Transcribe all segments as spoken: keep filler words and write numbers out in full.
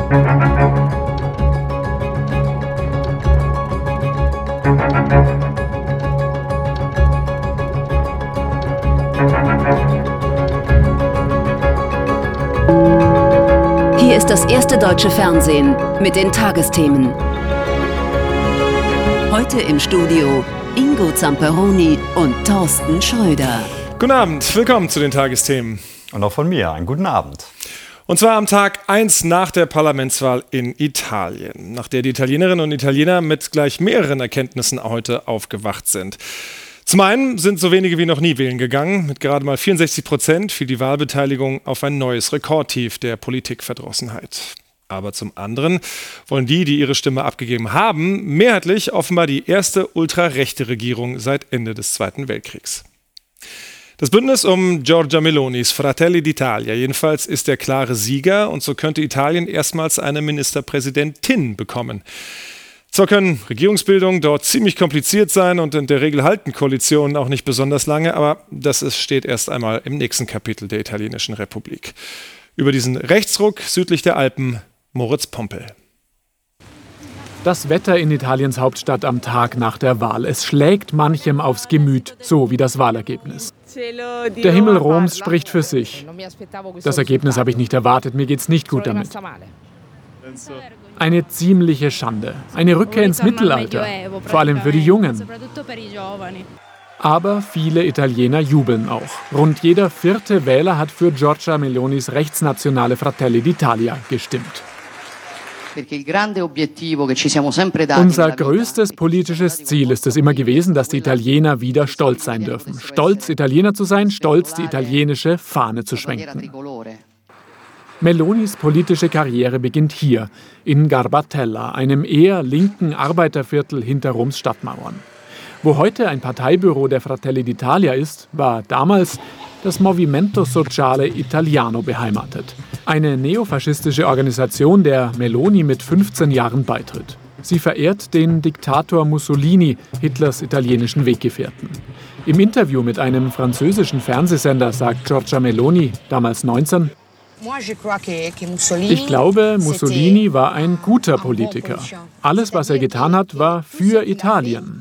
Hier ist das erste deutsche Fernsehen mit den Tagesthemen. Heute im Studio Ingo Zamperoni und Thorsten Schröder. Guten Abend, willkommen zu den Tagesthemen. Und auch von mir, einen guten Abend. Und zwar am Tag eins nach der Parlamentswahl in Italien, nach der die Italienerinnen und Italiener mit gleich mehreren Erkenntnissen heute aufgewacht sind. Zum einen sind so wenige wie noch nie wählen gegangen. Mit gerade mal vierundsechzig Prozent fiel die Wahlbeteiligung auf ein neues Rekordtief der Politikverdrossenheit. Aber zum anderen wollen die, die ihre Stimme abgegeben haben, mehrheitlich offenbar die erste ultrarechte Regierung seit Ende des Zweiten Weltkriegs. Das Bündnis um Giorgia Melonis Fratelli d'Italia jedenfalls ist der klare Sieger und so könnte Italien erstmals eine Ministerpräsidentin bekommen. Zwar können Regierungsbildungen dort ziemlich kompliziert sein und in der Regel halten Koalitionen auch nicht besonders lange, aber das ist, steht erst einmal im nächsten Kapitel der italienischen Republik. Über diesen Rechtsruck südlich der Alpen, Moritz Pompel. Das Wetter in Italiens Hauptstadt am Tag nach der Wahl. Es schlägt manchem aufs Gemüt, so wie das Wahlergebnis. Der Himmel Roms spricht für sich. Das Ergebnis habe ich nicht erwartet, mir geht's nicht gut damit. Eine ziemliche Schande, eine Rückkehr ins Mittelalter, vor allem für die Jungen. Aber viele Italiener jubeln auch. Rund jeder vierte Wähler hat für Giorgia Melonis rechtsnationale Fratelli d'Italia gestimmt. Unser größtes politisches Ziel ist es immer gewesen, dass die Italiener wieder stolz sein dürfen. Stolz, Italiener zu sein, stolz, die italienische Fahne zu schwenken. Melonis politische Karriere beginnt hier, in Garbatella, einem eher linken Arbeiterviertel hinter Roms Stadtmauern. Wo heute ein Parteibüro der Fratelli d'Italia ist, war damals das Movimento Sociale Italiano beheimatet. Eine neofaschistische Organisation, der Meloni mit fünfzehn Jahren beitritt. Sie verehrt den Diktator Mussolini, Hitlers italienischen Weggefährten. Im Interview mit einem französischen Fernsehsender sagt Giorgia Meloni, damals neunzehn, ich glaube, Mussolini war ein guter Politiker. Alles, was er getan hat, war für Italien.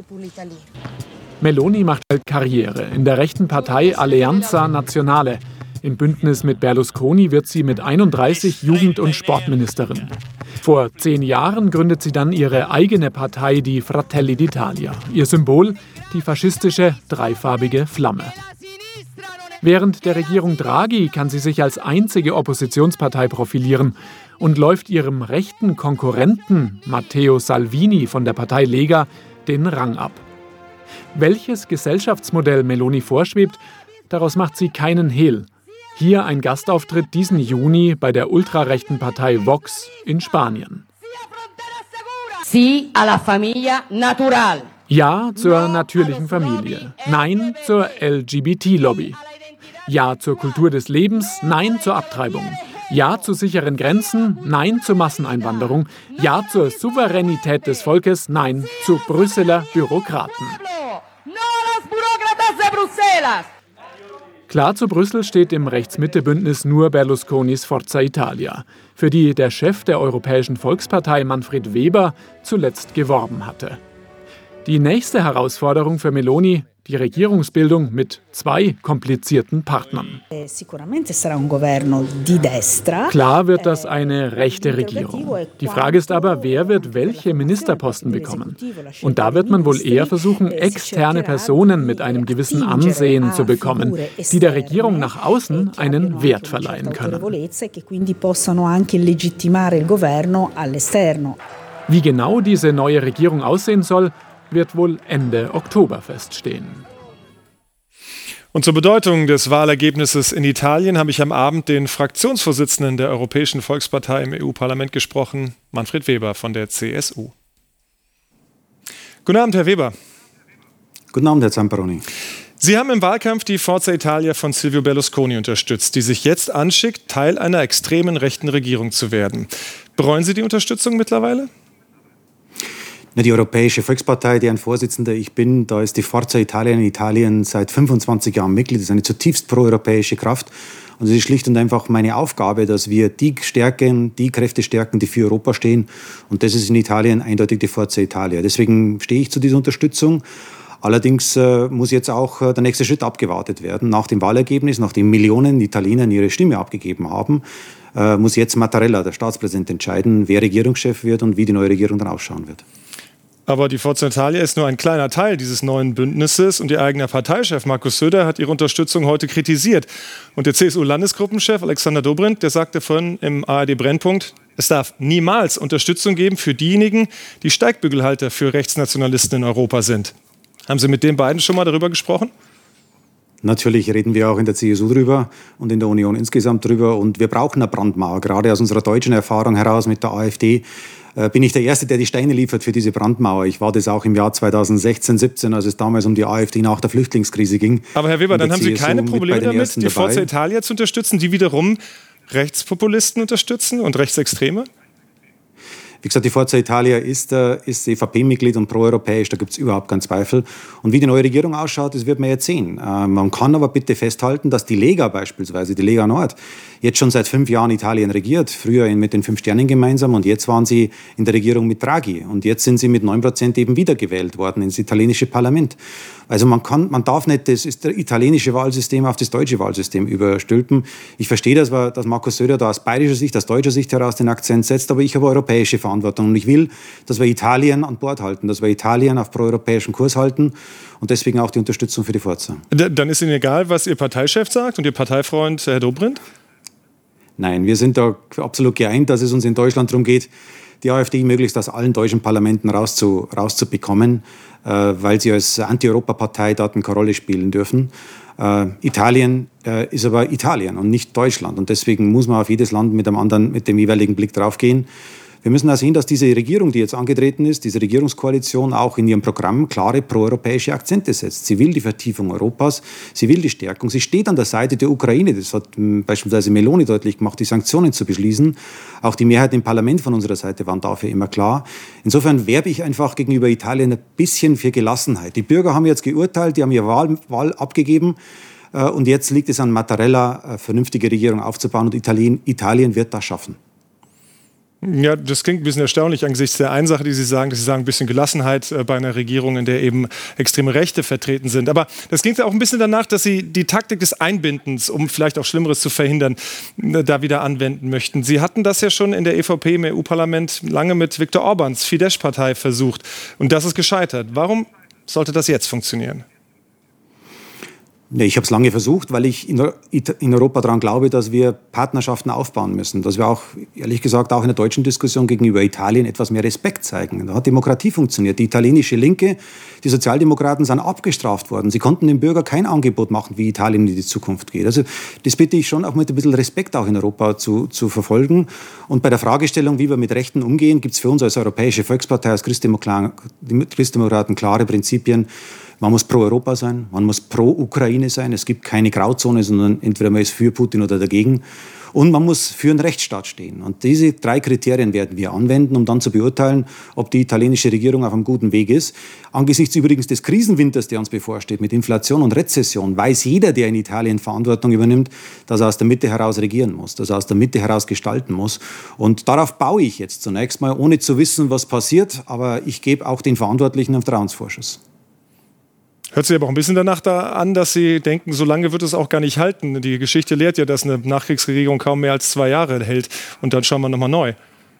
Meloni macht Karriere in der rechten Partei Alleanza Nazionale. Im Bündnis mit Berlusconi wird sie mit einunddreißig Jugend- und Sportministerin. Vor zehn Jahren gründet sie dann ihre eigene Partei, die Fratelli d'Italia. Ihr Symbol, die faschistische dreifarbige Flamme. Während der Regierung Draghi kann sie sich als einzige Oppositionspartei profilieren und läuft ihrem rechten Konkurrenten Matteo Salvini von der Partei Lega den Rang ab. Welches Gesellschaftsmodell Meloni vorschwebt, daraus macht sie keinen Hehl. Hier ein Gastauftritt diesen Juni bei der ultrarechten Partei Vox in Spanien. Sí a la familia natural. Ja zur natürlichen Familie. Nein zur L G B T-Lobby. Ja zur Kultur des Lebens, nein zur Abtreibung. Ja zu sicheren Grenzen, nein zur Masseneinwanderung. Ja zur Souveränität des Volkes, nein zu Brüsseler Bürokraten. Klar zu Brüssel steht im Rechts-Mitte-Bündnis nur Berlusconis Forza Italia, für die der Chef der Europäischen Volkspartei Manfred Weber zuletzt geworben hatte. Die nächste Herausforderung für Meloni, die Regierungsbildung mit zwei komplizierten Partnern. Klar wird das eine rechte Regierung. Die Frage ist aber, wer wird welche Ministerposten bekommen? Und da wird man wohl eher versuchen, externe Personen mit einem gewissen Ansehen zu bekommen, die der Regierung nach außen einen Wert verleihen können. Wie genau diese neue Regierung aussehen soll, wird wohl Ende Oktober feststehen. Und zur Bedeutung des Wahlergebnisses in Italien habe ich am Abend den Fraktionsvorsitzenden der Europäischen Volkspartei im E U-Parlament gesprochen, Manfred Weber von der C S U. Guten Abend, Herr Weber. Guten Abend, Herr Zamperoni. Sie haben im Wahlkampf die Forza Italia von Silvio Berlusconi unterstützt, die sich jetzt anschickt, Teil einer extremen rechten Regierung zu werden. Bereuen Sie die Unterstützung mittlerweile? Die Europäische Volkspartei, deren Vorsitzender ich bin, da ist die Forza Italia in Italien seit fünfundzwanzig Jahren Mitglied. Das ist eine zutiefst proeuropäische Kraft. Und es ist schlicht und einfach meine Aufgabe, dass wir die stärken, die Kräfte stärken, die für Europa stehen. Und das ist in Italien eindeutig die Forza Italia. Deswegen stehe ich zu dieser Unterstützung. Allerdings äh, muss jetzt auch äh, der nächste Schritt abgewartet werden. Nach dem Wahlergebnis, nachdem Millionen Italiener ihre Stimme abgegeben haben, äh, muss jetzt Mattarella, der Staatspräsident, entscheiden, wer Regierungschef wird und wie die neue Regierung dann ausschauen wird. Aber die Forza Italia ist nur ein kleiner Teil dieses neuen Bündnisses und ihr eigener Parteichef Markus Söder hat ihre Unterstützung heute kritisiert. Und der C S U-Landesgruppenchef Alexander Dobrindt, der sagte vorhin im A R D-Brennpunkt, es darf niemals Unterstützung geben für diejenigen, die Steigbügelhalter für Rechtsnationalisten in Europa sind. Haben Sie mit den beiden schon mal darüber gesprochen? Natürlich reden wir auch in der C S U drüber und in der Union insgesamt drüber. Und wir brauchen eine Brandmauer. Gerade aus unserer deutschen Erfahrung heraus mit der AfD äh, bin ich der Erste, der die Steine liefert für diese Brandmauer. Ich war das auch im Jahr zweitausendsechzehn, siebzehn, als es damals um die AfD nach der Flüchtlingskrise ging. Aber Herr Weber, dann haben Sie keine Probleme damit, die Forza Italia zu unterstützen, die wiederum Rechtspopulisten unterstützen und Rechtsextreme? Wie gesagt, die Forza Italia ist, äh, ist E V P-Mitglied und proeuropäisch, da gibt es überhaupt keinen Zweifel. Und wie die neue Regierung ausschaut, das wird man jetzt sehen. Äh, man kann aber bitte festhalten, dass die Lega beispielsweise, die Lega Nord, jetzt schon seit fünf Jahren Italien regiert. Früher mit den Fünf Sternen gemeinsam und jetzt waren sie in der Regierung mit Draghi. Und jetzt sind sie mit neun Prozent eben wiedergewählt worden ins italienische Parlament. Also man kann, man darf nicht das ist das italienische Wahlsystem auf das deutsche Wahlsystem überstülpen. Ich verstehe, dass, wir, dass Markus Söder da aus bayerischer Sicht, aus deutscher Sicht heraus den Akzent setzt, aber ich habe europäische Verantwortung und ich will, dass wir Italien an Bord halten, dass wir Italien auf proeuropäischen Kurs halten und deswegen auch die Unterstützung für die Forza. Dann ist Ihnen egal, was Ihr Parteichef sagt und Ihr Parteifreund Herr Dobrindt? Nein, wir sind da absolut geeint, dass es uns in Deutschland darum geht, die AfD möglichst aus allen deutschen Parlamenten rauszu, rauszubekommen, äh, weil sie als Anti-Europa-Partei dort keine Rolle spielen dürfen. Äh, Italien äh, ist aber Italien und nicht Deutschland. Und deswegen muss man auf jedes Land mit, einem anderen, mit dem jeweiligen Blick draufgehen. Wir müssen auch sehen, dass diese Regierung, die jetzt angetreten ist, diese Regierungskoalition auch in ihrem Programm klare proeuropäische Akzente setzt. Sie will die Vertiefung Europas, sie will die Stärkung. Sie steht an der Seite der Ukraine. Das hat beispielsweise Meloni deutlich gemacht, die Sanktionen zu beschließen. Auch die Mehrheit im Parlament von unserer Seite waren dafür immer klar. Insofern werbe ich einfach gegenüber Italien ein bisschen für Gelassenheit. Die Bürger haben jetzt geurteilt, die haben ihre Wahl, Wahl abgegeben. Und jetzt liegt es an Mattarella, eine vernünftige Regierung aufzubauen. Und Italien, Italien wird das schaffen. Ja, das klingt ein bisschen erstaunlich angesichts der einen Sache, die Sie sagen, dass Sie sagen, ein bisschen Gelassenheit bei einer Regierung, in der eben extreme Rechte vertreten sind. Aber das klingt ja auch ein bisschen danach, dass Sie die Taktik des Einbindens, um vielleicht auch Schlimmeres zu verhindern, da wieder anwenden möchten. Sie hatten das ja schon in der E V P im E U-Parlament lange mit Viktor Orbáns Fidesz-Partei versucht. Und das ist gescheitert. Warum sollte das jetzt funktionieren? Ich habe es lange versucht, weil ich in Europa daran glaube, dass wir Partnerschaften aufbauen müssen. Dass wir auch, ehrlich gesagt, auch in der deutschen Diskussion gegenüber Italien etwas mehr Respekt zeigen. Da hat Demokratie funktioniert. Die italienische Linke, die Sozialdemokraten sind abgestraft worden. Sie konnten dem Bürger kein Angebot machen, wie Italien in die Zukunft geht. Also das bitte ich schon auch mit ein bisschen Respekt auch in Europa zu, zu verfolgen. Und bei der Fragestellung, wie wir mit Rechten umgehen, gibt es für uns als Europäische Volkspartei, als Christdemokraten klare Prinzipien. Man muss pro Europa sein, man muss pro Ukraine sein. Es gibt keine Grauzone, sondern entweder man ist für Putin oder dagegen. Und man muss für einen Rechtsstaat stehen. Und diese drei Kriterien werden wir anwenden, um dann zu beurteilen, ob die italienische Regierung auf einem guten Weg ist. Angesichts übrigens des Krisenwinters, der uns bevorsteht, mit Inflation und Rezession, weiß jeder, der in Italien Verantwortung übernimmt, dass er aus der Mitte heraus regieren muss, dass er aus der Mitte heraus gestalten muss. Und darauf baue ich jetzt zunächst mal, ohne zu wissen, was passiert. Aber ich gebe auch den Verantwortlichen einen Vertrauensvorschuss. Hört sich aber auch ein bisschen danach da an, dass Sie denken, so lange wird es auch gar nicht halten. Die Geschichte lehrt ja, dass eine Nachkriegsregierung kaum mehr als zwei Jahre hält. Und dann schauen wir nochmal neu.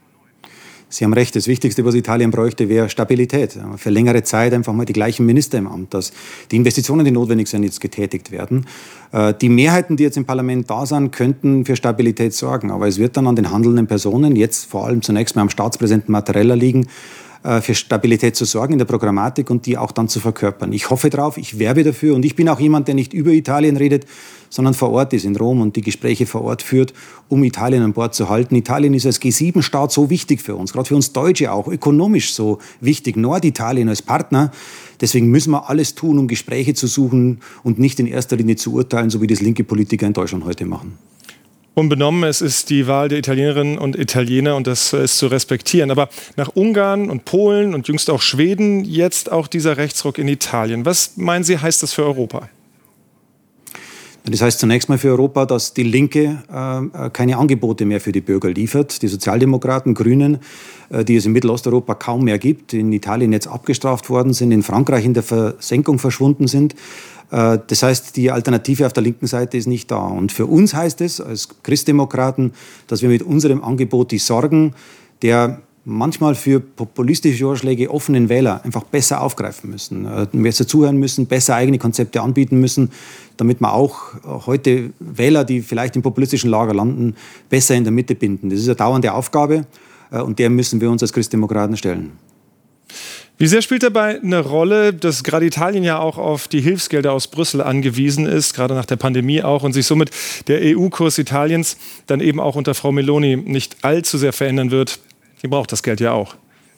Sie haben recht, das Wichtigste, was Italien bräuchte, wäre Stabilität. Für längere Zeit einfach mal die gleichen Minister im Amt, dass die Investitionen, die notwendig sind, jetzt getätigt werden. Die Mehrheiten, die jetzt im Parlament da sind, könnten für Stabilität sorgen. Aber es wird dann an den handelnden Personen, jetzt vor allem zunächst mal am Staatspräsidenten Mattarella liegen, für Stabilität zu sorgen in der Programmatik und die auch dann zu verkörpern. Ich hoffe drauf, ich werbe dafür und ich bin auch jemand, der nicht über Italien redet, sondern vor Ort ist in Rom und die Gespräche vor Ort führt, um Italien an Bord zu halten. Italien ist als G sieben Staat so wichtig für uns, gerade für uns Deutsche auch, ökonomisch so wichtig. Norditalien als Partner. Deswegen müssen wir alles tun, um Gespräche zu suchen und nicht in erster Linie zu urteilen, so wie das linke Politiker in Deutschland heute machen. Unbenommen, es ist die Wahl der Italienerinnen und Italiener und das ist zu respektieren. Aber nach Ungarn und Polen und jüngst auch Schweden jetzt auch dieser Rechtsruck in Italien. Was meinen Sie, heißt das für Europa? Das heißt zunächst mal für Europa, dass die Linke äh, keine Angebote mehr für die Bürger liefert. Die Sozialdemokraten, Grünen, äh, die es in Mittelosteuropa kaum mehr gibt, in Italien jetzt abgestraft worden sind, in Frankreich in der Versenkung verschwunden sind. Äh, das heißt, die Alternative auf der linken Seite ist nicht da. Und für uns heißt es als Christdemokraten, dass wir mit unserem Angebot die Sorgen der manchmal für populistische Vorschläge offenen Wähler einfach besser aufgreifen müssen, besser zuhören müssen, besser eigene Konzepte anbieten müssen, damit wir auch heute Wähler, die vielleicht im populistischen Lager landen, besser in der Mitte binden. Das ist eine dauernde Aufgabe und der müssen wir uns als Christdemokraten stellen. Wie sehr spielt dabei eine Rolle, dass gerade Italien ja auch auf die Hilfsgelder aus Brüssel angewiesen ist, gerade nach der Pandemie auch, und sich somit der E U-Kurs Italiens dann eben auch unter Frau Meloni nicht allzu sehr verändern wird? Die braucht das Geld ja auch.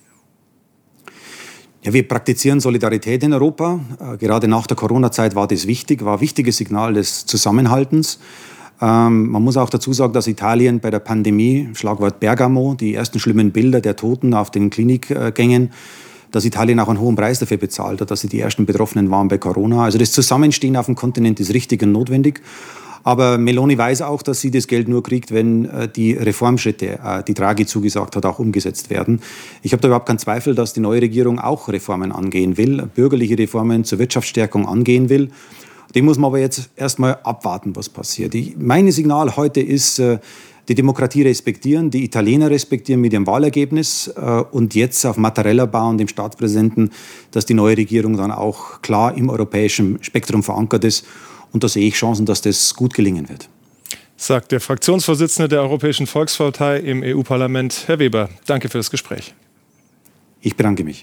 Ja, wir praktizieren Solidarität in Europa. Äh, gerade nach der Corona-Zeit war das wichtig, war ein wichtiges Signal des Zusammenhaltens. Ähm, man muss auch dazu sagen, dass Italien bei der Pandemie, Schlagwort Bergamo, die ersten schlimmen Bilder der Toten auf den Klinikgängen, dass Italien auch einen hohen Preis dafür bezahlt hat, dass sie die ersten Betroffenen waren bei Corona. Also das Zusammenstehen auf dem Kontinent ist richtig und notwendig. Aber Meloni weiß auch, dass sie das Geld nur kriegt, wenn äh, die Reformschritte, äh, die Draghi zugesagt hat, auch umgesetzt werden. Ich habe da überhaupt keinen Zweifel, dass die neue Regierung auch Reformen angehen will, bürgerliche Reformen zur Wirtschaftsstärkung angehen will. Dem muss man aber jetzt erstmal abwarten, was passiert. Ich, mein Signal heute ist, äh, die Demokratie respektieren, die Italiener respektieren mit ihrem Wahlergebnis äh, und jetzt auf Mattarella bauen, dem Staatspräsidenten, dass die neue Regierung dann auch klar im europäischen Spektrum verankert ist. Und da sehe ich Chancen, dass das gut gelingen wird. Sagt der Fraktionsvorsitzende der Europäischen Volkspartei im E U-Parlament, Herr Weber. Danke für das Gespräch. Ich bedanke mich.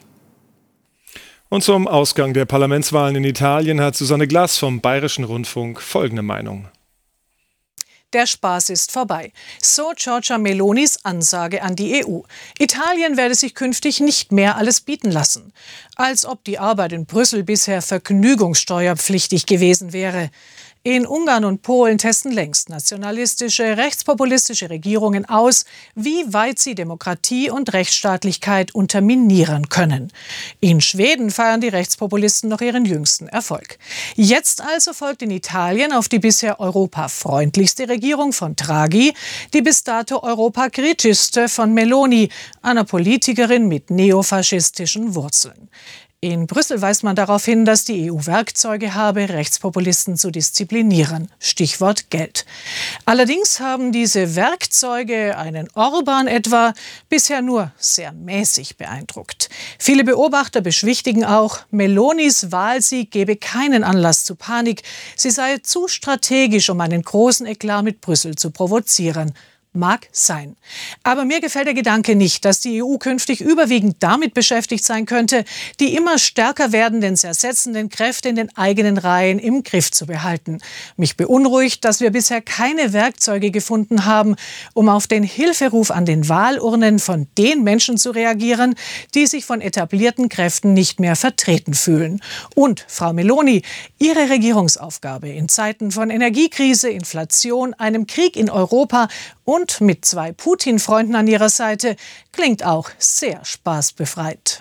Und zum Ausgang der Parlamentswahlen in Italien hat Susanne Glass vom Bayerischen Rundfunk folgende Meinung. Der Spaß ist vorbei. So Giorgia Melonis Ansage an die E U. Italien werde sich künftig nicht mehr alles bieten lassen. Als ob die Arbeit in Brüssel bisher vergnügungssteuerpflichtig gewesen wäre. In Ungarn und Polen testen längst nationalistische, rechtspopulistische Regierungen aus, wie weit sie Demokratie und Rechtsstaatlichkeit unterminieren können. In Schweden feiern die Rechtspopulisten noch ihren jüngsten Erfolg. Jetzt also folgt in Italien auf die bisher europafreundlichste Regierung von Draghi die bis dato europakritischste von Meloni, einer Politikerin mit neofaschistischen Wurzeln. In Brüssel weist man darauf hin, dass die E U Werkzeuge habe, Rechtspopulisten zu disziplinieren. Stichwort Geld. Allerdings haben diese Werkzeuge einen Orban etwa bisher nur sehr mäßig beeindruckt. Viele Beobachter beschwichtigen auch, Melonis Wahlsieg gebe keinen Anlass zu Panik. Sie sei zu strategisch, um einen großen Eklat mit Brüssel zu provozieren. Mag sein. Aber mir gefällt der Gedanke nicht, dass die E U künftig überwiegend damit beschäftigt sein könnte, die immer stärker werdenden zersetzenden Kräfte in den eigenen Reihen im Griff zu behalten. Mich beunruhigt, dass wir bisher keine Werkzeuge gefunden haben, um auf den Hilferuf an den Wahlurnen von den Menschen zu reagieren, die sich von etablierten Kräften nicht mehr vertreten fühlen. Und, Frau Meloni, Ihre Regierungsaufgabe in Zeiten von Energiekrise, Inflation, einem Krieg in Europa und mit zwei Putin-Freunden an ihrer Seite klingt auch sehr spaßbefreit.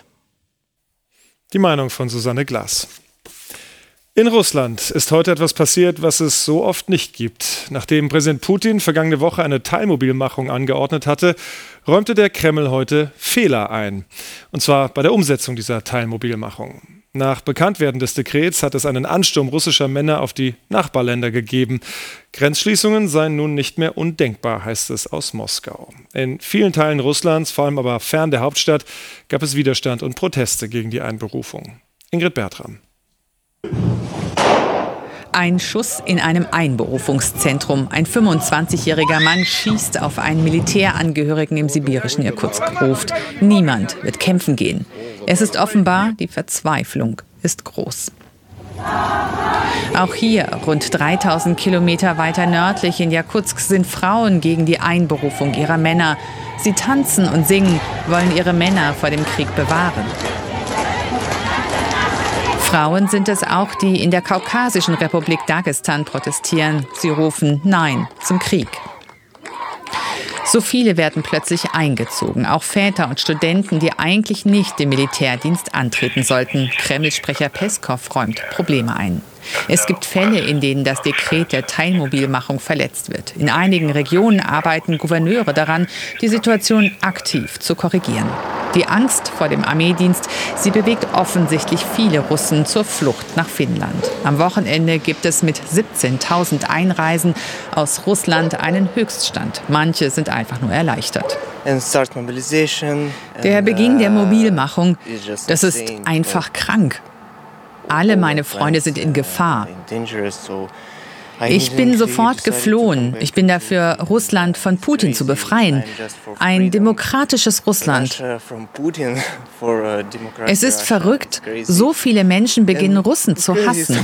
Die Meinung von Susanne Glass. In Russland ist heute etwas passiert, was es so oft nicht gibt. Nachdem Präsident Putin vergangene Woche eine Teilmobilmachung angeordnet hatte, räumte der Kreml heute Fehler ein. Und zwar bei der Umsetzung dieser Teilmobilmachung. Nach Bekanntwerden des Dekrets hat es einen Ansturm russischer Männer auf die Nachbarländer gegeben. Grenzschließungen seien nun nicht mehr undenkbar, heißt es aus Moskau. In vielen Teilen Russlands, vor allem aber fern der Hauptstadt, gab es Widerstand und Proteste gegen die Einberufung. Ingrid Bertram. Ein Schuss in einem Einberufungszentrum. Ein fünfundzwanzigjähriger Mann schießt auf einen Militärangehörigen im sibirischen Irkutsk, ruft: Niemand wird kämpfen gehen. Es ist offenbar, die Verzweiflung ist groß. Auch hier, rund dreitausend Kilometer weiter nördlich in Jakutsk, sind Frauen gegen die Einberufung ihrer Männer. Sie tanzen und singen, wollen ihre Männer vor dem Krieg bewahren. Frauen sind es auch, die in der kaukasischen Republik Dagestan protestieren. Sie rufen Nein zum Krieg. So viele werden plötzlich eingezogen, auch Väter und Studenten, die eigentlich nicht den Militärdienst antreten sollten. Kreml-Sprecher Peskow räumt Probleme ein. Es gibt Fälle, in denen das Dekret der Teilmobilmachung verletzt wird. In einigen Regionen arbeiten Gouverneure daran, die Situation aktiv zu korrigieren. Die Angst vor dem Armeedienst, sie bewegt offensichtlich viele Russen zur Flucht nach Finnland. Am Wochenende gibt es mit siebzehntausend Einreisen aus Russland einen Höchststand. Manche sind einfach nur erleichtert. Der Beginn der Mobilmachung, das ist einfach krank. Alle meine Freunde sind in Gefahr. Ich bin sofort geflohen. Ich bin dafür, Russland von Putin zu befreien. Ein demokratisches Russland. Es ist verrückt. So viele Menschen beginnen, Russen zu hassen.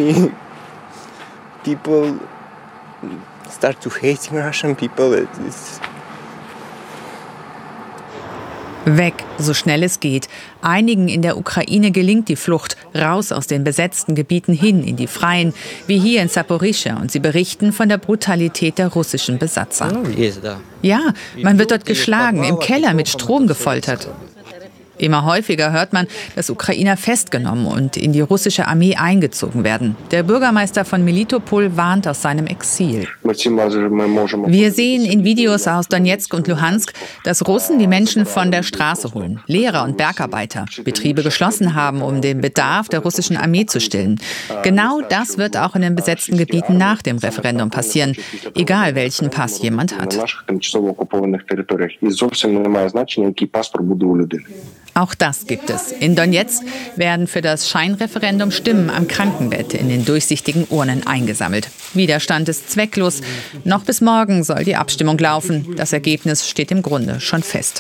Weg, so schnell es geht. Einigen in der Ukraine gelingt die Flucht raus aus den besetzten Gebieten hin in die Freien, wie hier in Saporischschja. Und sie berichten von der Brutalität der russischen Besatzer. Ja, man wird dort geschlagen, im Keller mit Strom gefoltert. Immer häufiger hört man, dass Ukrainer festgenommen und in die russische Armee eingezogen werden. Der Bürgermeister von Melitopol warnt aus seinem Exil. Wir sehen in Videos aus Donetsk und Luhansk, dass Russen die Menschen von der Straße holen, Lehrer und Bergarbeiter, Betriebe geschlossen haben, um den Bedarf der russischen Armee zu stillen. Genau das wird auch in den besetzten Gebieten nach dem Referendum passieren, egal welchen Pass jemand hat. Auch das gibt es. In Donetsk werden für das Scheinreferendum Stimmen am Krankenbett in den durchsichtigen Urnen eingesammelt. Widerstand ist zwecklos. Noch bis morgen soll die Abstimmung laufen. Das Ergebnis steht im Grunde schon fest.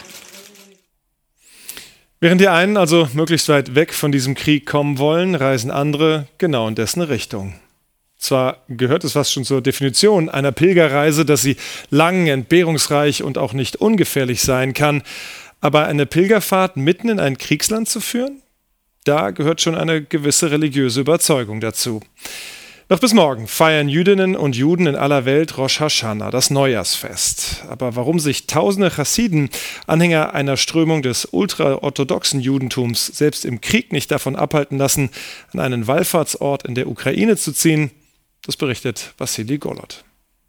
Während die einen also möglichst weit weg von diesem Krieg kommen wollen, reisen andere genau in dessen Richtung. Zwar gehört es fast schon zur Definition einer Pilgerreise, dass sie lang, entbehrungsreich und auch nicht ungefährlich sein kann, aber eine Pilgerfahrt mitten in ein Kriegsland zu führen? Da gehört schon eine gewisse religiöse Überzeugung dazu. Noch bis morgen feiern Jüdinnen und Juden in aller Welt Rosh Hashanah, das Neujahrsfest. Aber warum sich tausende Chassiden, Anhänger einer Strömung des ultraorthodoxen Judentums, selbst im Krieg nicht davon abhalten lassen, an einen Wallfahrtsort in der Ukraine zu ziehen, das berichtet Wassili Golod.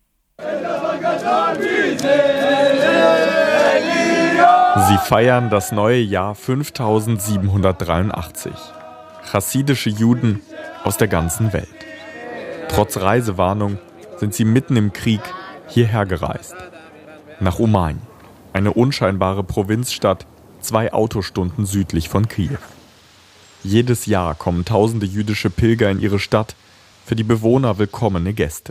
Sie feiern das neue Jahr fünftausendsiebenhundertdreiundachtzig. Chassidische Juden aus der ganzen Welt. Trotz Reisewarnung sind sie mitten im Krieg hierher gereist. Nach Umain, eine unscheinbare Provinzstadt, zwei Autostunden südlich von Kiew. Jedes Jahr kommen tausende jüdische Pilger in ihre Stadt, für die Bewohner willkommene Gäste.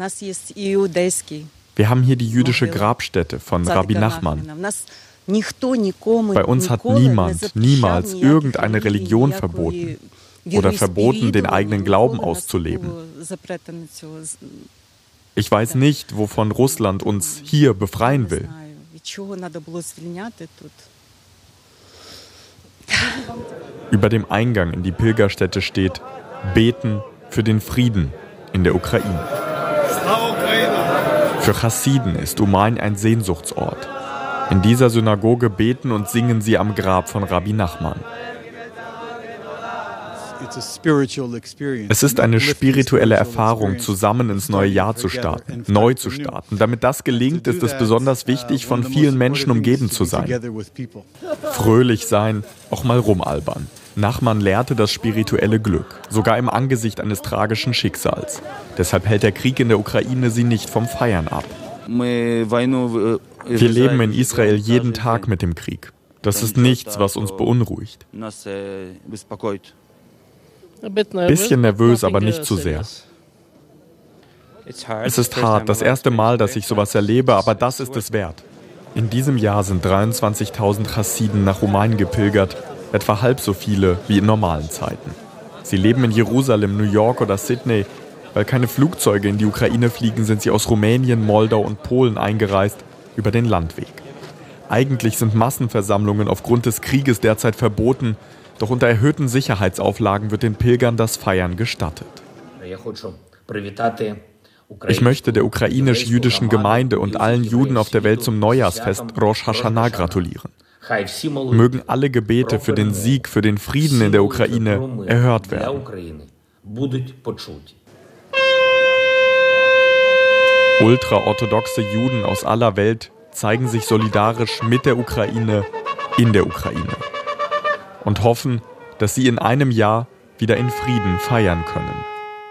Wir haben hier die jüdische Grabstätte von Rabbi Nachman. Bei uns hat niemand, niemals irgendeine Religion verboten oder verboten, den eigenen Glauben auszuleben. Ich weiß nicht, wovon Russland uns hier befreien will. Über dem Eingang in die Pilgerstätte steht: Beten für den Frieden in der Ukraine. Für Chassiden ist Umain ein Sehnsuchtsort. In dieser Synagoge beten und singen sie am Grab von Rabbi Nachman. Es ist eine spirituelle Erfahrung, zusammen ins neue Jahr zu starten, neu zu starten. Damit das gelingt, ist es besonders wichtig, von vielen Menschen umgeben zu sein. Fröhlich sein, auch mal rumalbern. Nachman lehrte das spirituelle Glück, sogar im Angesicht eines tragischen Schicksals. Deshalb hält der Krieg in der Ukraine sie nicht vom Feiern ab. Wir leben in Israel jeden Tag mit dem Krieg. Das ist nichts, was uns beunruhigt. Bisschen nervös, aber nicht zu sehr. Es ist hart, das erste Mal, dass ich sowas erlebe, aber das ist es wert. In diesem Jahr sind dreiundzwanzigtausend Chassiden nach Umain gepilgert, etwa halb so viele wie in normalen Zeiten. Sie leben in Jerusalem, New York oder Sydney. Weil keine Flugzeuge in die Ukraine fliegen, sind sie aus Rumänien, Moldau und Polen eingereist über den Landweg. Eigentlich sind Massenversammlungen aufgrund des Krieges derzeit verboten, doch unter erhöhten Sicherheitsauflagen wird den Pilgern das Feiern gestattet. Ich möchte der ukrainisch-jüdischen Gemeinde und allen Juden auf der Welt zum Neujahrsfest Rosh Hashanah gratulieren. Mögen alle Gebete für den Sieg, für den Frieden in der Ukraine erhört werden. Ultraorthodoxe Juden aus aller Welt zeigen sich solidarisch mit der Ukraine in der Ukraine und hoffen, dass sie in einem Jahr wieder in Frieden feiern können.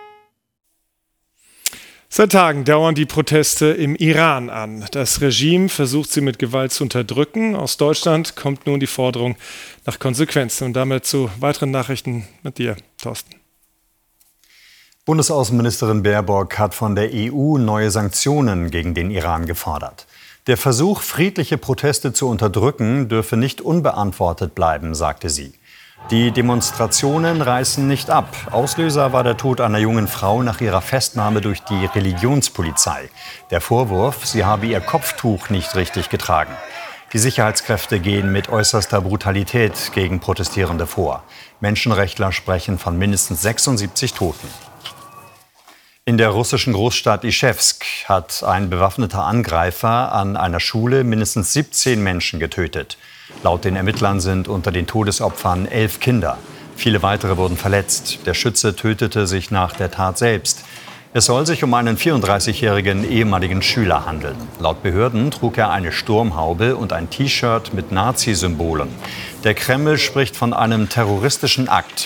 Seit Tagen dauern die Proteste im Iran an. Das Regime versucht sie mit Gewalt zu unterdrücken. Aus Deutschland kommt nun die Forderung nach Konsequenzen. Und damit zu weiteren Nachrichten mit dir, Thorsten. Bundesaußenministerin Baerbock hat von der E U neue Sanktionen gegen den Iran gefordert. Der Versuch, friedliche Proteste zu unterdrücken, dürfe nicht unbeantwortet bleiben, sagte sie. Die Demonstrationen reißen nicht ab. Auslöser war der Tod einer jungen Frau nach ihrer Festnahme durch die Religionspolizei. Der Vorwurf, sie habe ihr Kopftuch nicht richtig getragen. Die Sicherheitskräfte gehen mit äußerster Brutalität gegen Protestierende vor. Menschenrechtler sprechen von mindestens sechsundsiebzig Toten. In der russischen Großstadt Ischewsk hat ein bewaffneter Angreifer an einer Schule mindestens siebzehn Menschen getötet. Laut den Ermittlern sind unter den Todesopfern elf Kinder. Viele weitere wurden verletzt. Der Schütze tötete sich nach der Tat selbst. Es soll sich um einen vierunddreißigjährigen ehemaligen Schüler handeln. Laut Behörden trug er eine Sturmhaube und ein T-Shirt mit Nazi-Symbolen. Der Kreml spricht von einem terroristischen Akt.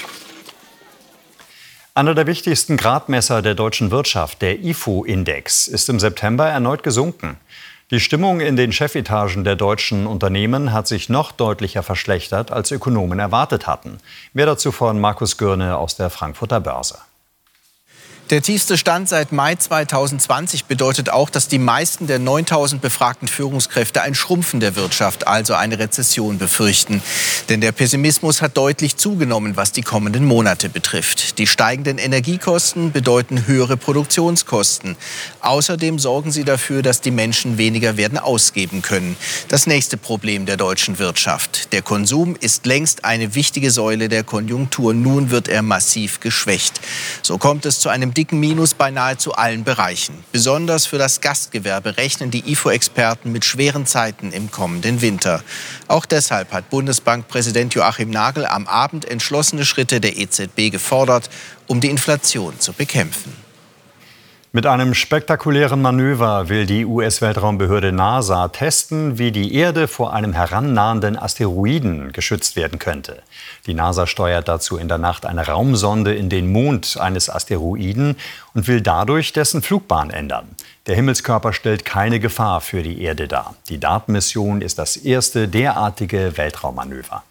Einer der wichtigsten Gradmesser der deutschen Wirtschaft, der I F O-Index, ist im September erneut gesunken. Die Stimmung in den Chefetagen der deutschen Unternehmen hat sich noch deutlicher verschlechtert, als Ökonomen erwartet hatten. Mehr dazu von Markus Gürne aus der Frankfurter Börse. Der tiefste Stand seit Mai zweitausendzwanzig bedeutet auch, dass die meisten der neuntausend befragten Führungskräfte ein Schrumpfen der Wirtschaft, also eine Rezession, befürchten. Denn der Pessimismus hat deutlich zugenommen, was die kommenden Monate betrifft. Die steigenden Energiekosten bedeuten höhere Produktionskosten. Außerdem sorgen sie dafür, dass die Menschen weniger werden ausgeben können. Das nächste Problem der deutschen Wirtschaft. Der Konsum ist längst eine wichtige Säule der Konjunktur. Nun wird er massiv geschwächt. So kommt es zu einem dicken Minus bei nahezu allen Bereichen. Besonders für das Gastgewerbe rechnen die I F O-Experten mit schweren Zeiten im kommenden Winter. Auch deshalb hat Bundesbankpräsident Joachim Nagel am Abend entschlossene Schritte der E Z B gefordert, um die Inflation zu bekämpfen. Mit einem spektakulären Manöver will die U S-Weltraumbehörde NASA testen, wie die Erde vor einem herannahenden Asteroiden geschützt werden könnte. Die NASA steuert dazu in der Nacht eine Raumsonde in den Mond eines Asteroiden und will dadurch dessen Flugbahn ändern. Der Himmelskörper stellt keine Gefahr für die Erde dar. Die DART-Mission ist das erste derartige Weltraummanöver.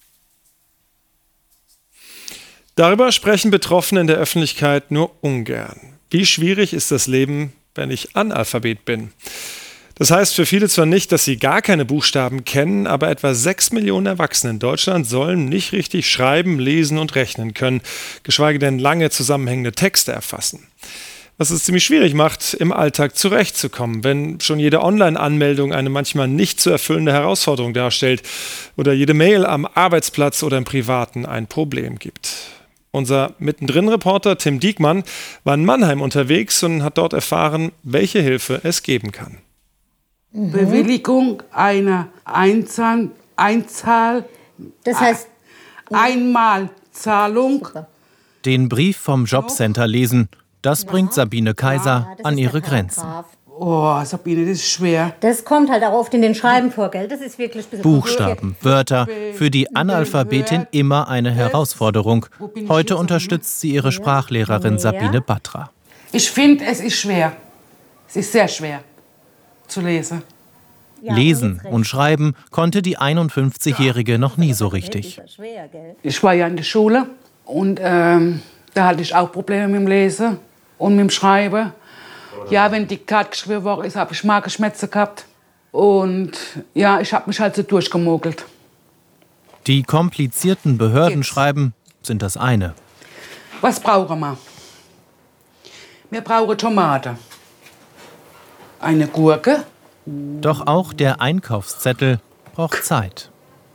Darüber sprechen Betroffene in der Öffentlichkeit nur ungern. Wie schwierig ist das Leben, wenn ich Analphabet bin? Das heißt für viele zwar nicht, dass sie gar keine Buchstaben kennen, aber etwa sechs Millionen Erwachsene in Deutschland sollen nicht richtig schreiben, lesen und rechnen können, geschweige denn lange zusammenhängende Texte erfassen. Was es ziemlich schwierig macht, im Alltag zurechtzukommen, wenn schon jede Online-Anmeldung eine manchmal nicht zu erfüllende Herausforderung darstellt oder jede Mail am Arbeitsplatz oder im Privaten ein Problem gibt. Unser Mittendrin-Reporter Tim Diekmann war in Mannheim unterwegs und hat dort erfahren, welche Hilfe es geben kann. Mhm. Bewilligung einer Einzahl, Einzahl, das heißt Einmalzahlung. Den Brief vom Jobcenter lesen, das bringt Sabine Kaiser ja, an ihre Grenzen. Oh, Sabine, das ist schwer. Das kommt halt auch oft in den Schreiben vor, gell? Das ist wirklich ein bisschen Buchstaben, Wörter, für die Analphabetin immer eine Herausforderung. Heute unterstützt sie ihre Sprachlehrerin Sabine Batra. Ich finde, es ist schwer. Es ist sehr schwer zu lesen. Lesen und Schreiben konnte die einundfünfzigjährige noch nie so richtig. Ich war ja in der Schule und ähm, da hatte ich auch Probleme mit dem Lesen und mit dem Schreiben. Ja, wenn Diktat geschrieben worden ist, habe ich Magenschmerzen gehabt. Und ja, ich habe mich halt so durchgemogelt. Die komplizierten Behördenschreiben sind das eine. Was brauchen wir? Wir brauchen Tomate, eine Gurke. Doch auch der Einkaufszettel braucht Zeit.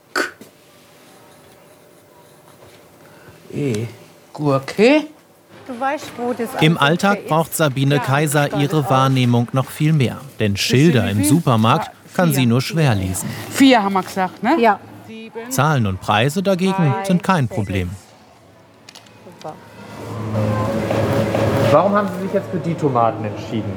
E, Gurke. Du weißt, wo das Im Alltag braucht Sabine Kaiser ihre Wahrnehmung noch viel mehr. Denn Schilder im Supermarkt kann sie nur schwer lesen. Vier haben wir gesagt, ne? Ja. Zahlen und Preise dagegen sind kein Problem. Super. Warum haben Sie sich jetzt für die Tomaten entschieden?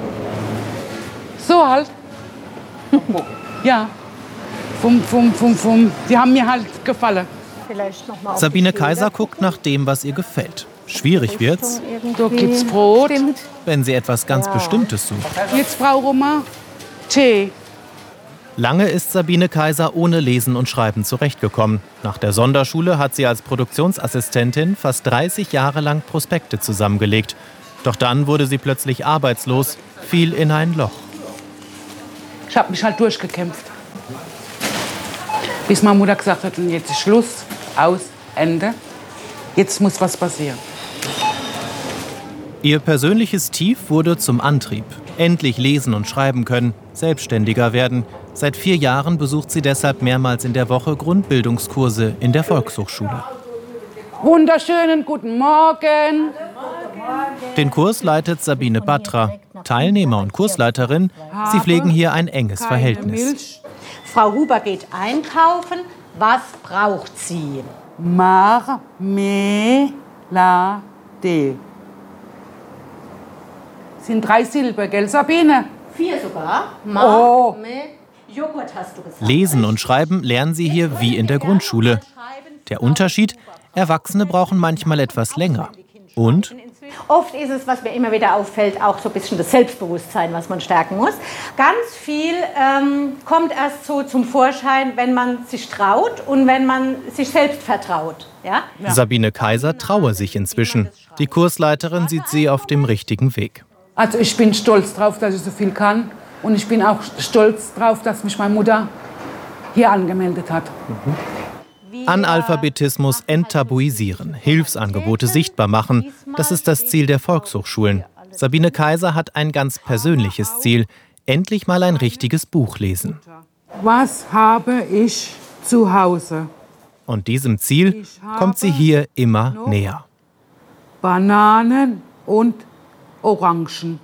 So halt. Ja. Fum, fum, fum, fum. Die haben mir halt gefallen. Sabine Kaiser guckt nach dem, was ihr gefällt. Schwierig wird's, Da gibt's Brot. wenn sie etwas ganz Ja. Bestimmtes sucht. Jetzt brauchen wir Tee. Lange ist Sabine Kaiser ohne Lesen und Schreiben zurechtgekommen. Nach der Sonderschule hat sie als Produktionsassistentin fast dreißig Jahre lang Prospekte zusammengelegt. Doch dann wurde sie plötzlich arbeitslos, fiel in ein Loch. Ich habe mich halt durchgekämpft. Bis meine Mutter gesagt hat, jetzt ist Schluss, aus, Ende. Jetzt muss was passieren. Ihr persönliches Tief wurde zum Antrieb. Endlich lesen und schreiben können, selbstständiger werden. Seit vier Jahren besucht sie deshalb mehrmals in der Woche Grundbildungskurse in der Volkshochschule. Wunderschönen guten Morgen. Den Kurs leitet Sabine Batra. Teilnehmer und Kursleiterin, sie pflegen hier ein enges Verhältnis. Frau Huber geht einkaufen. Was braucht sie? Marmelade. Sind drei Silber, gell, Sabine? Vier sogar. Oh. Joghurt hast du gesagt. Lesen und Schreiben lernen sie hier wie in der Grundschule. Der Unterschied? Erwachsene brauchen manchmal etwas länger. Und Oft ist es, was mir immer wieder auffällt, auch so ein bisschen das Selbstbewusstsein, was man stärken muss. Ganz viel ähm, kommt erst so zum Vorschein, wenn man sich traut und wenn man sich selbst vertraut. Ja? Sabine Kaiser traue sich inzwischen. Die Kursleiterin sieht sie auf dem richtigen Weg. Also ich bin stolz drauf, dass ich so viel kann. Und ich bin auch stolz drauf, dass mich meine Mutter hier angemeldet hat. Mhm. Analphabetismus enttabuisieren, Hilfsangebote sichtbar machen, das ist das Ziel der Volkshochschulen. Sabine Kaiser hat ein ganz persönliches Ziel, endlich mal ein richtiges Buch lesen. Was habe ich zu Hause? Und diesem Ziel kommt sie hier immer näher. Bananen und Orangen.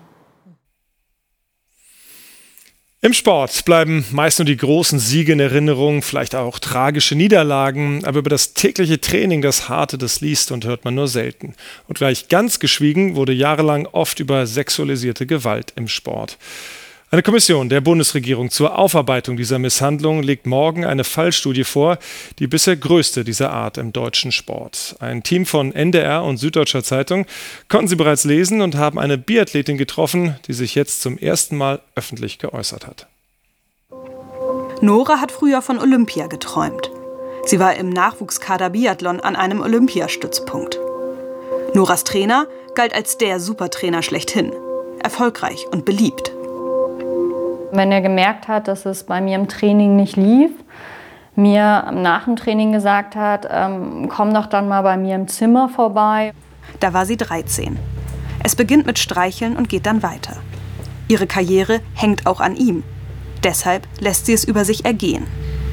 Im Sport bleiben meist nur die großen Siege in Erinnerung, vielleicht auch tragische Niederlagen, aber über das tägliche Training, das Harte, das liest und hört man nur selten. Und gleich ganz geschwiegen wurde jahrelang oft über sexualisierte Gewalt im Sport. Eine Kommission der Bundesregierung zur Aufarbeitung dieser Misshandlung legt morgen eine Fallstudie vor, die bisher größte dieser Art im deutschen Sport. Ein Team von N D R und Süddeutscher Zeitung konnten sie bereits lesen und haben eine Biathletin getroffen, die sich jetzt zum ersten Mal öffentlich geäußert hat. Nora hat früher von Olympia geträumt. Sie war im Nachwuchskader Biathlon an einem Olympiastützpunkt. Noras Trainer galt als der Supertrainer schlechthin. Erfolgreich und beliebt. Wenn er gemerkt hat, dass es bei mir im Training nicht lief, mir nach dem Training gesagt hat, ähm, komm doch dann mal bei mir im Zimmer vorbei. Da war sie dreizehn. Es beginnt mit Streicheln und geht dann weiter. Ihre Karriere hängt auch an ihm. Deshalb lässt sie es über sich ergehen.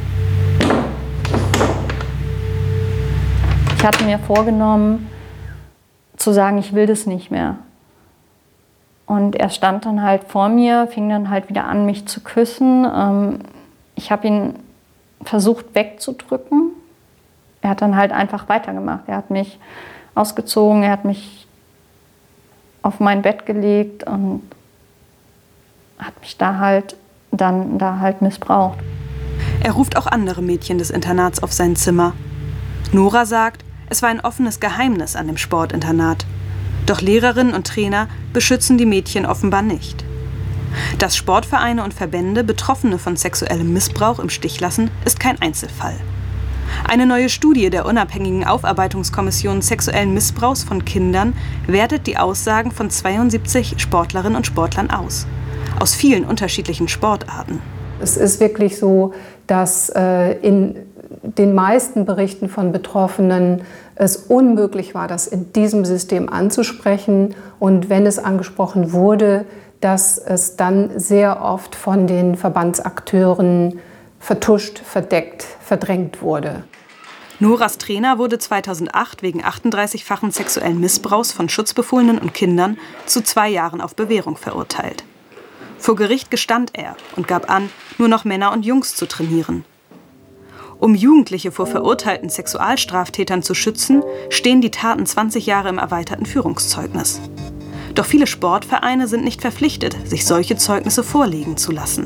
Ich hatte mir vorgenommen, zu sagen, ich will das nicht mehr. Und er stand dann halt vor mir, fing dann halt wieder an, mich zu küssen. Ich habe ihn versucht wegzudrücken. Er hat dann halt einfach weitergemacht. Er hat mich ausgezogen, er hat mich auf mein Bett gelegt und hat mich da halt dann da halt missbraucht. Er ruft auch andere Mädchen des Internats auf sein Zimmer. Nora sagt, es war ein offenes Geheimnis an dem Sportinternat. Doch Lehrerinnen und Trainer beschützen die Mädchen offenbar nicht. Dass Sportvereine und Verbände Betroffene von sexuellem Missbrauch im Stich lassen, ist kein Einzelfall. Eine neue Studie der unabhängigen Aufarbeitungskommission sexuellen Missbrauchs von Kindern wertet die Aussagen von zweiundsiebzig Sportlerinnen und Sportlern aus. Aus vielen unterschiedlichen Sportarten. Es ist wirklich so, dass äh, in den meisten Berichten von Betroffenen es unmöglich war, das in diesem System anzusprechen. Und wenn es angesprochen wurde, dass es dann sehr oft von den Verbandsakteuren vertuscht, verdeckt, verdrängt wurde. Noras Trainer wurde zweitausendacht wegen achtunddreißigfachen sexuellen Missbrauchs von Schutzbefohlenen und Kindern zu zwei Jahren auf Bewährung verurteilt. Vor Gericht gestand er und gab an, nur noch Männer und Jungs zu trainieren. Um Jugendliche vor verurteilten Sexualstraftätern zu schützen, stehen die Taten zwanzig Jahre im erweiterten Führungszeugnis. Doch viele Sportvereine sind nicht verpflichtet, sich solche Zeugnisse vorlegen zu lassen.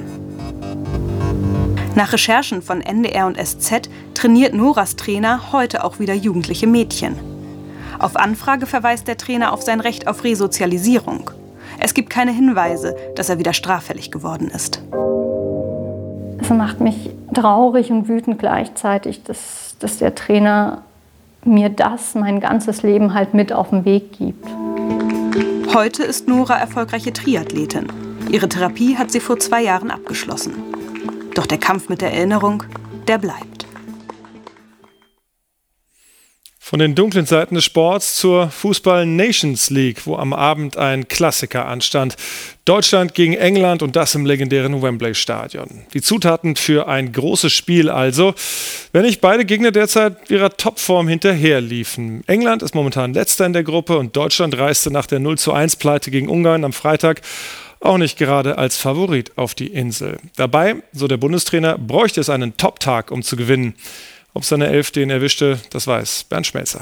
Nach Recherchen von N D R und S Z trainiert Noras Trainer heute auch wieder jugendliche Mädchen. Auf Anfrage verweist der Trainer auf sein Recht auf Resozialisierung. Es gibt keine Hinweise, dass er wieder straffällig geworden ist. Es macht mich traurig und wütend gleichzeitig, dass, dass der Trainer mir das mein ganzes Leben halt mit auf den Weg gibt. Heute ist Nora erfolgreiche Triathletin. Ihre Therapie hat sie vor zwei Jahren abgeschlossen. Doch der Kampf mit der Erinnerung, der bleibt. Von den dunklen Seiten des Sports zur Fußball-Nations League, wo am Abend ein Klassiker anstand. Deutschland gegen England und das im legendären Wembley-Stadion. Die Zutaten für ein großes Spiel also, wenn nicht beide Gegner derzeit ihrer Topform hinterherliefen. England ist momentan Letzter in der Gruppe und Deutschland reiste nach der null zu eins Pleite gegen Ungarn am Freitag auch nicht gerade als Favorit auf die Insel. Dabei, so der Bundestrainer, bräuchte es einen Top-Tag, um zu gewinnen. Ob seine Elf den erwischte, das weiß Bernd Schmelzer.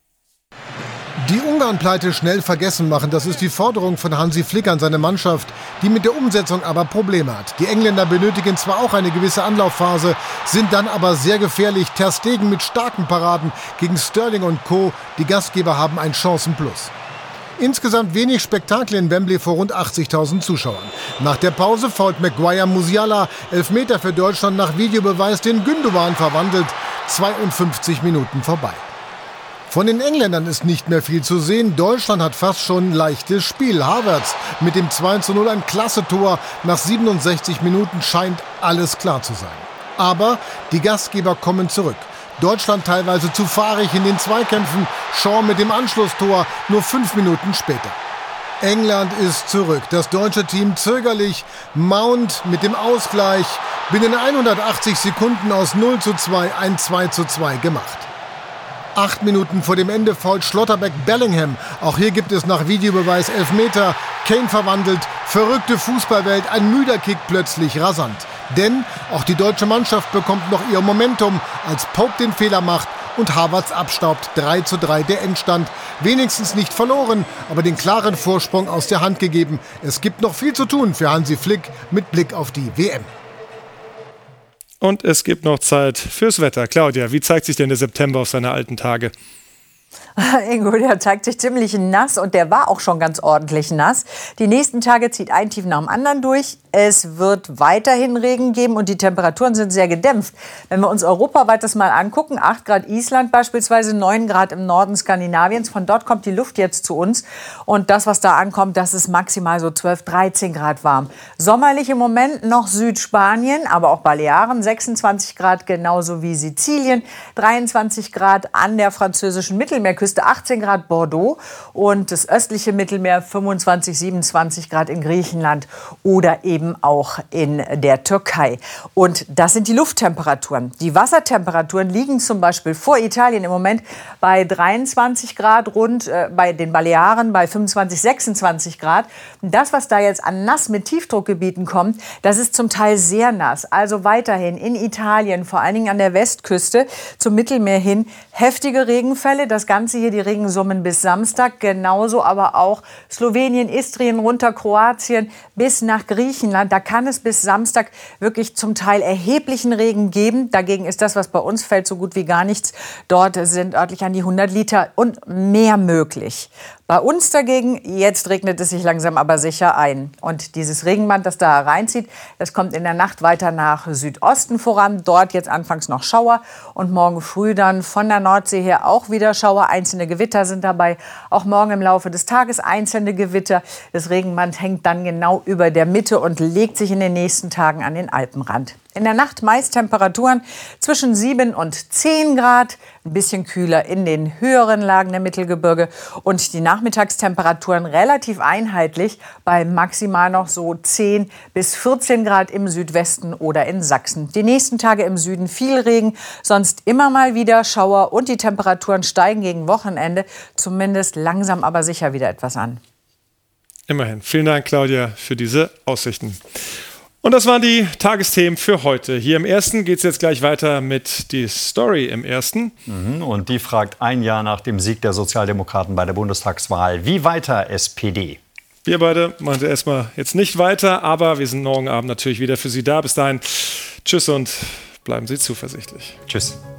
Die Ungarn-Pleite schnell vergessen machen, das ist die Forderung von Hansi Flick an seine Mannschaft, die mit der Umsetzung aber Probleme hat. Die Engländer benötigen zwar auch eine gewisse Anlaufphase, sind dann aber sehr gefährlich. Ter Stegen mit starken Paraden gegen Sterling und Co. Die Gastgeber haben ein Chancenplus. Insgesamt wenig Spektakel in Wembley vor rund achtzigtausend Zuschauern. Nach der Pause fault Maguire Musiala, Elfmeter für Deutschland nach Videobeweis, den Gündogan verwandelt. zweiundfünfzig Minuten vorbei. Von den Engländern ist nicht mehr viel zu sehen. Deutschland hat fast schon ein leichtes Spiel. Havertz mit dem zwei zu null, ein klasse Tor. Nach siebenundsechzig Minuten scheint alles klar zu sein. Aber die Gastgeber kommen zurück. Deutschland teilweise zu fahrig in den Zweikämpfen. Shaw mit dem Anschlusstor nur fünf Minuten später. England ist zurück. Das deutsche Team zögerlich. Mount mit dem Ausgleich. Binnen hundertachtzig Sekunden aus null zu zwei ein zwei zu zwei gemacht. Acht Minuten vor dem Ende fault Schlotterbeck Bellingham. Auch hier gibt es nach Videobeweis Elfmeter. Kane verwandelt. Verrückte Fußballwelt. Ein müder Kick plötzlich rasant. Denn auch die deutsche Mannschaft bekommt noch ihr Momentum, als Pope den Fehler macht und Havertz abstaubt. drei zu drei der Endstand. Wenigstens nicht verloren, aber den klaren Vorsprung aus der Hand gegeben. Es gibt noch viel zu tun für Hansi Flick mit Blick auf die W M. Und es gibt noch Zeit fürs Wetter. Claudia, wie zeigt sich denn der September auf seine alten Tage? Ingo, der zeigt sich ziemlich nass und der war auch schon ganz ordentlich nass. Die nächsten Tage zieht ein Tief nach dem anderen durch. Es wird weiterhin Regen geben und die Temperaturen sind sehr gedämpft. Wenn wir uns europaweit das mal angucken, acht Grad Island beispielsweise, neun Grad im Norden Skandinaviens. Von dort kommt die Luft jetzt zu uns. Und das, was da ankommt, das ist maximal so zwölf, dreizehn Grad warm. Sommerlich im Moment noch Südspanien, aber auch Balearen, sechsundzwanzig Grad, genauso wie Sizilien, dreiundzwanzig Grad an der französischen Mittelmeerküste, achtzehn Grad Bordeaux und das östliche Mittelmeer fünfundzwanzig, siebenundzwanzig Grad in Griechenland oder eben auch in der Türkei. Und das sind die Lufttemperaturen. Die Wassertemperaturen liegen zum Beispiel vor Italien im Moment bei dreiundzwanzig Grad, rund äh, bei den Balearen bei fünfundzwanzig, sechsundzwanzig Grad. Das, was da jetzt an Nass mit Tiefdruckgebieten kommt, das ist zum Teil sehr nass. Also weiterhin in Italien, vor allen Dingen an der Westküste zum Mittelmeer hin, heftige Regenfälle. Das Ganze hier, die Regensummen bis Samstag. Genauso aber auch Slowenien, Istrien, runter Kroatien bis nach Griechenland. Da kann es bis Samstag wirklich zum Teil erheblichen Regen geben. Dagegen ist das, was bei uns fällt, so gut wie gar nichts. Dort sind örtlich an die hundert Liter und mehr möglich. Bei uns dagegen, jetzt regnet es sich langsam aber sicher ein. Und dieses Regenband, das da reinzieht, das kommt in der Nacht weiter nach Südosten voran. Dort jetzt anfangs noch Schauer und morgen früh dann von der Nordsee her auch wieder Schauer. Einzelne Gewitter sind dabei. Auch morgen im Laufe des Tages einzelne Gewitter. Das Regenband hängt dann genau über der Mitte und legt sich in den nächsten Tagen an den Alpenrand. In der Nacht meist Temperaturen zwischen sieben und zehn Grad, ein bisschen kühler in den höheren Lagen der Mittelgebirge und die Nachmittagstemperaturen relativ einheitlich bei maximal noch so zehn bis vierzehn Grad im Südwesten oder in Sachsen. Die nächsten Tage im Süden viel Regen, sonst immer mal wieder Schauer und die Temperaturen steigen gegen Wochenende zumindest langsam aber sicher wieder etwas an. Immerhin. Vielen Dank, Claudia, für diese Aussichten. Und das waren die Tagesthemen für heute. Hier im Ersten geht es jetzt gleich weiter mit die Story im Ersten. Und die fragt ein Jahr nach dem Sieg der Sozialdemokraten bei der Bundestagswahl: Wie weiter, S P D? Wir beide machen erstmal jetzt nicht weiter, aber wir sind morgen Abend natürlich wieder für Sie da. Bis dahin, tschüss und bleiben Sie zuversichtlich. Tschüss.